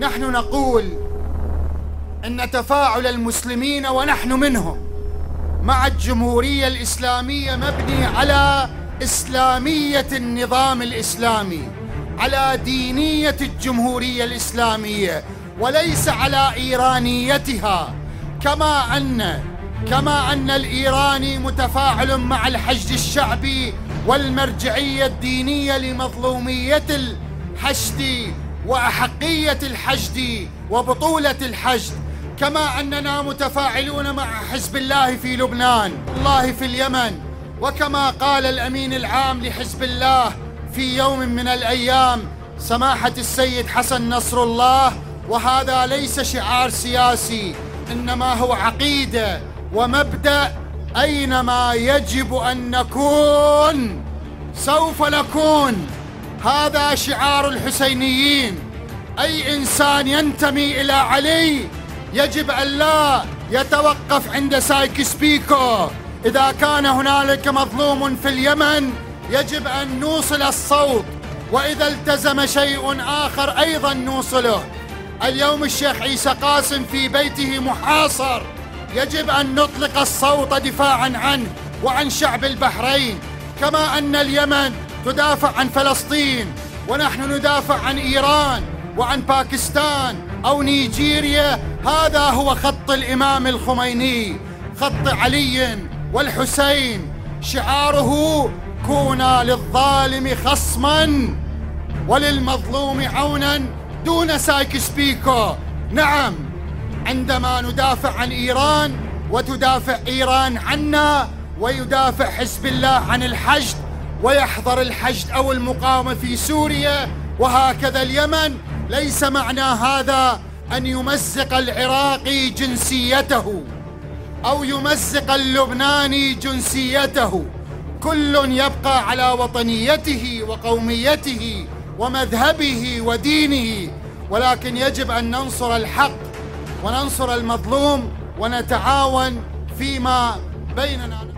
نحن نقول إن تفاعل المسلمين ونحن منهم مع الجمهورية الإسلامية مبني على إسلامية النظام الإسلامي، على دينية الجمهورية الإسلامية، وليس على إيرانيتها. كما أن الإيراني متفاعل مع الحشد الشعبي والمرجعية الدينية لمظلومية الحشد وأحقية الحشد وبطولة الحشد، كما أننا متفاعلون مع حزب الله في لبنان، الله في اليمن، وكما قال الأمين العام لحزب الله في يوم من الأيام سماحة السيد حسن نصر الله، وهذا ليس شعار سياسي إنما هو عقيدة ومبدأ: أينما يجب أن نكون سوف نكون. هذا شعار الحسينيين. أي إنسان ينتمي إلى علي يجب أن لا يتوقف عند سايكس بيكو. إذا كان هنالك مظلوم في اليمن يجب أن نوصل الصوت، وإذا التزم شيء آخر أيضا نوصله. اليوم الشيخ عيسى قاسم في بيته محاصر، يجب أن نطلق الصوت دفاعا عنه وعن شعب البحرين، كما أن اليمن تدافع عن فلسطين ونحن ندافع عن إيران وعن باكستان أو نيجيريا. هذا هو خط الإمام الخميني، خط علي والحسين، شعاره: كونا للظالم خصما وللمظلوم عونا دون سايكس بيكو. نعم، عندما ندافع عن إيران وتدافع إيران عنا، ويدافع حزب الله عن الحشد ويحضر الحشد أو المقاومة في سوريا وهكذا اليمن، ليس معنى هذا أن يمزق العراقي جنسيته أو يمزق اللبناني جنسيته. كل يبقى على وطنيته وقوميته ومذهبه ودينه، ولكن يجب أن ننصر الحق وننصر المظلوم ونتعاون فيما بيننا.